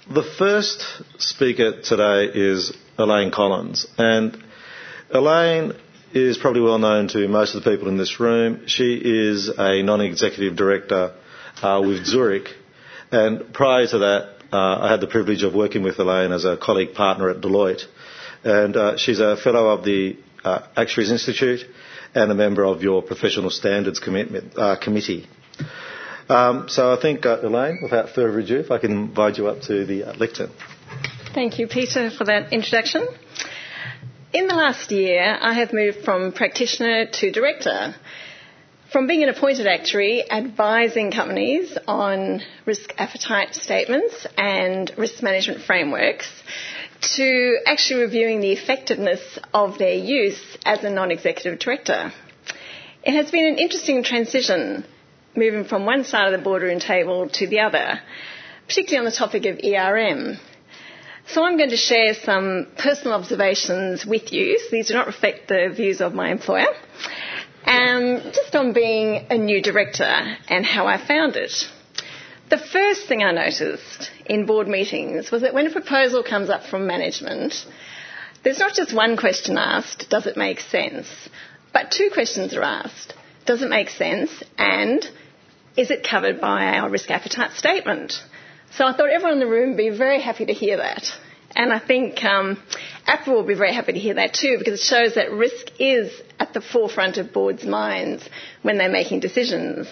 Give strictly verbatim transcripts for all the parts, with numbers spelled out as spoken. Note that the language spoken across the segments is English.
the first speaker today is Elaine Collins, and Elaine is probably well known to most of the people in this room. She is a non-executive director uh, with Zurich, and prior to that, uh, I had the privilege of working with Elaine as a colleague partner at Deloitte, and uh, she's a fellow of the uh, Actuaries Institute and a member of your Professional Standards commitment, uh, Committee. Um, so I think, uh, Elaine, without further ado, if I can invite you up to the uh, lectern. Thank you, Peter, for that introduction. In the last year, I have moved from practitioner to director, from being an appointed actuary advising companies on risk appetite statements and risk management frameworks to actually reviewing the effectiveness of their use as a non-executive director. It has been an interesting transition moving from one side of the boardroom table to the other, particularly on the topic of E R M. So I'm going to share some personal observations with you. So these do not reflect the views of my employer. Um, just on being a new director and how I found it. The first thing I noticed in board meetings was that when a proposal comes up from management, there's not just one question asked, does it make sense? But two questions are asked. Does it make sense? And is it covered by our risk appetite statement? So I thought everyone in the room would be very happy to hear that. And I think um, APRA will be very happy to hear that too, because it shows that risk is at the forefront of boards' minds when they're making decisions.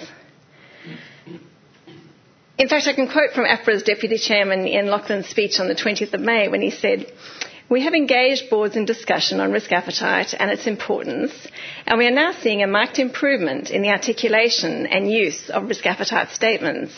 In fact, I can quote from APRA's Deputy Chairman Ian Loughlin's speech on the twentieth of May when he said, "We have engaged boards in discussion on risk appetite and its importance, and we are now seeing a marked improvement in the articulation and use of risk appetite statements.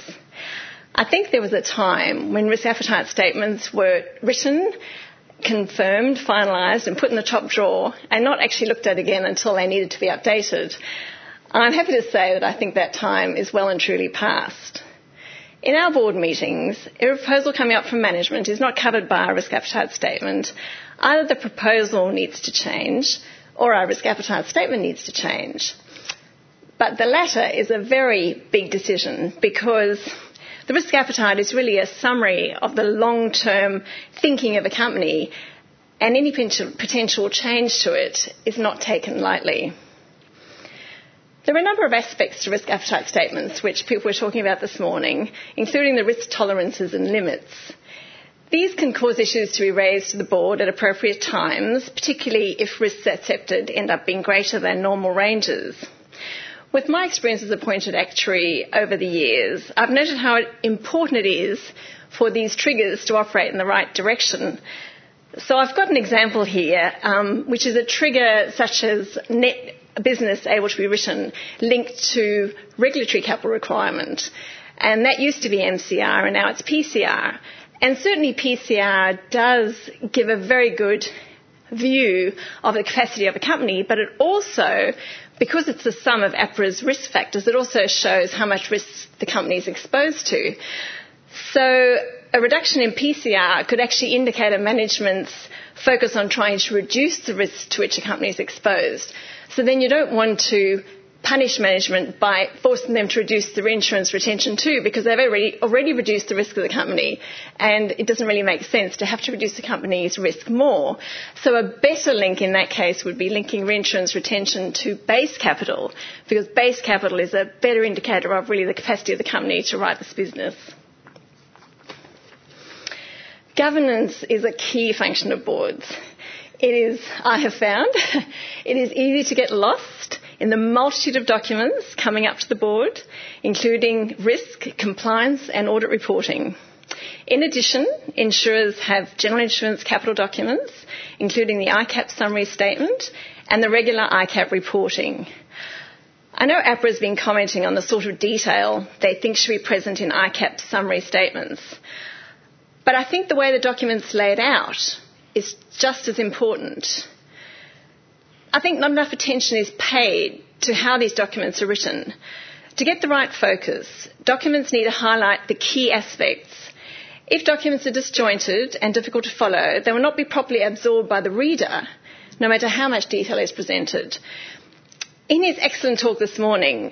I think there was a time when risk appetite statements were written, confirmed, finalised and put in the top drawer and not actually looked at again until they needed to be updated. I'm happy to say that I think that time is well and truly past. In our board meetings, if a proposal coming up from management is not covered by our risk appetite statement, either the proposal needs to change or our risk appetite statement needs to change. But the latter is a very big decision because the risk appetite is really a summary of the long-term thinking of a company, and any potential change to it is not taken lightly. There are a number of aspects to risk appetite statements which people were talking about this morning, including the risk tolerances and limits. These can cause issues to be raised to the board at appropriate times, particularly if risks accepted end up being greater than normal ranges. With my experience as appointed actuary over the years, I've noted how important it is for these triggers to operate in the right direction. So I've got an example here, um, which is a trigger such as net business able to be written linked to regulatory capital requirement. And that used to be M C R and now it's P C R. And certainly P C R does give a very good view of the capacity of a company, but it also, because it's the sum of APRA's risk factors, it also shows how much risk the company is exposed to. So a reduction in P C R could actually indicate a management's focus on trying to reduce the risk to which a company is exposed. So then you don't want to punish management by forcing them to reduce the reinsurance retention too, because they've already, already reduced the risk of the company, and it doesn't really make sense to have to reduce the company's risk more. So a better link in that case would be linking reinsurance retention to base capital, because base capital is a better indicator of really the capacity of the company to write this business. Governance is a key function of boards. It is, I have found, it is easy to get lost in the multitude of documents coming up to the board, including risk, compliance and audit reporting. In addition, insurers have general insurance capital documents, including the I CAP summary statement and the regular I CAP reporting. I know APRA has been commenting on the sort of detail they think should be present in I CAP summary statements. But I think the way the document's laid out is just as important. I think not enough attention is paid to how these documents are written. To get the right focus, documents need to highlight the key aspects. If documents are disjointed and difficult to follow, they will not be properly absorbed by the reader, no matter how much detail is presented. In his excellent talk this morning,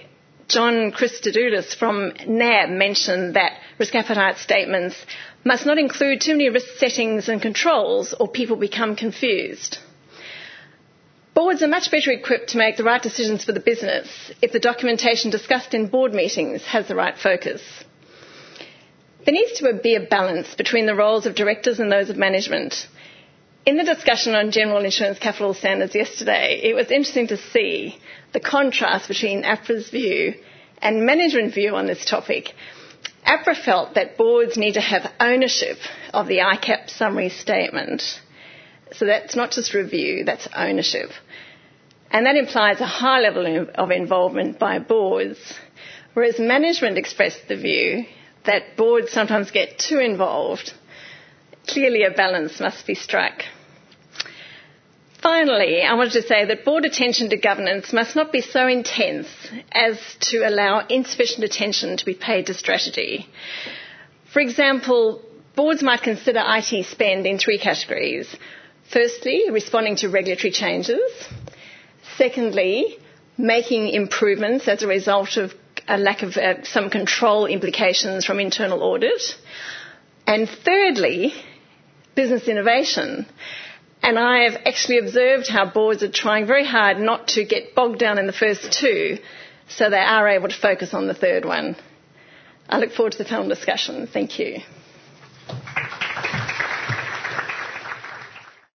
John Christodoulou from N A B mentioned that risk appetite statements must not include too many risk settings and controls or people become confused. Boards are much better equipped to make the right decisions for the business if the documentation discussed in board meetings has the right focus. There needs to be a balance between the roles of directors and those of management. In the discussion on general insurance capital standards yesterday, it was interesting to see the contrast between APRA's view and management view on this topic. APRA felt that boards need to have ownership of the I CAP summary statement. So that's not just review, that's ownership. And that implies a high level of involvement by boards, whereas management expressed the view that boards sometimes get too involved. Clearly a balance must be struck. Finally, I wanted to say that board attention to governance must not be so intense as to allow insufficient attention to be paid to strategy. For example, boards might consider I T spend in three categories. Firstly, responding to regulatory changes. Secondly, making improvements as a result of a lack of uh, some control implications from internal audit. And thirdly, business innovation. And I have actually observed how boards are trying very hard not to get bogged down in the first two so they are able to focus on the third one. I look forward to the panel discussion. Thank you.